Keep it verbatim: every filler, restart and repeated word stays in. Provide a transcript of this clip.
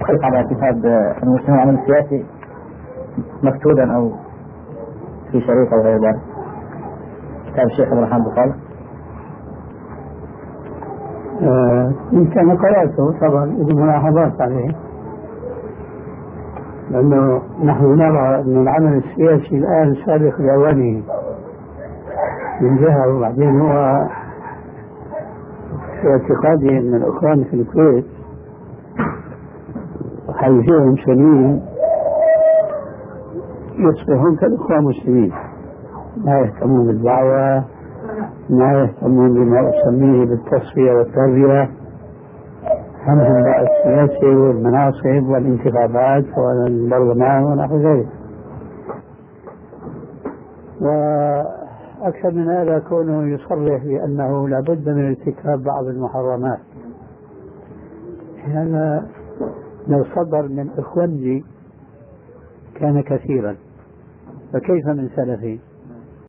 يختلف على كتاب المسلمين عن السياسي مكتوبا أو في شريط أو غير ذلك، كتاب الشيخ عبد الرحمن بخاري. إن كان قرأته طبعا إذا ملاحظات عليه، لأنه نحن نرى أن العمل السياسي الآن سابق لأوانه من جهة، وبعدين هو في اعتقادي أن الأخوان في الكويت حيثهم سليم يصبحون كالإخوان المسلمين، لا يهتمون بالدعوة، لا يهتمون بما أسميه بالتصفية والتربية، همهم بقى السياسة والمناصب والانتخابات والبرلمان ونحو ذلك. وأكثر من هذا كونه يصرح بأنه لابد من ارتكاب بعض المحرمات، هذا لو صدر من إخواني كان كثيرا، فكيف من سلفي؟